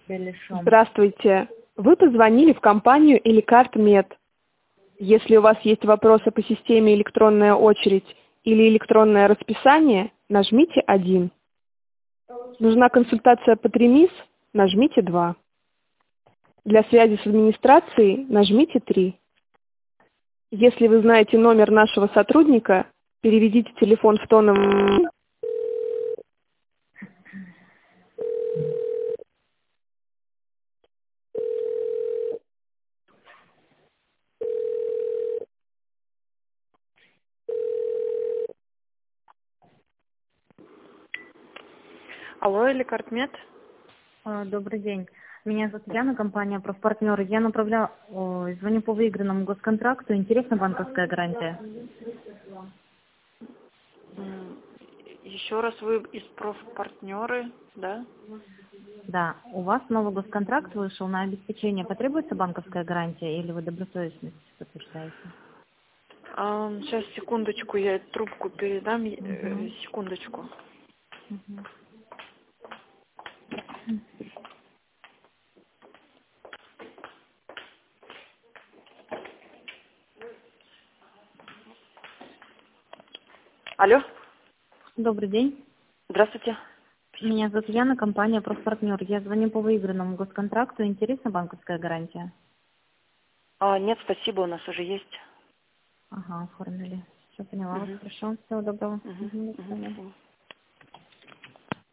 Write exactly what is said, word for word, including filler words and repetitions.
Беляшом. Здравствуйте. Вы позвонили в компанию Эликарт Мед. Если у вас есть вопросы по системе электронная очередь или электронное расписание, нажмите один. Нужна консультация по Тремис? Нажмите два. Для связи с администрацией нажмите три. Если вы знаете номер нашего сотрудника, переведите телефон в тоновый. Алло, Эликарт Мед. А, Добрый день. Меня зовут Яна, компания «Профпартнеры». Я направляю, ой, звоню по выигранному госконтракту. Интересна банковская гарантия? М, Еще раз, вы из профпартнеры, да? Да. У вас новый госконтракт вышел на обеспечение. Потребуется банковская гарантия или вы добросовестность подтверждаете? А, сейчас, секундочку, я трубку передам. э, Мгм. Секундочку. Мгм. Алло, Добрый день. здравствуйте. Меня зовут Яна, компания «Профпартнеры». Я звоню по выигранному госконтракту. Интересна банковская гарантия? А, нет, спасибо, у нас уже есть. Ага, оформили. Все поняла вас. Мгм, Хорошо. Всего доброго. мгм, Мгм, до мгм, свидания. спасибо.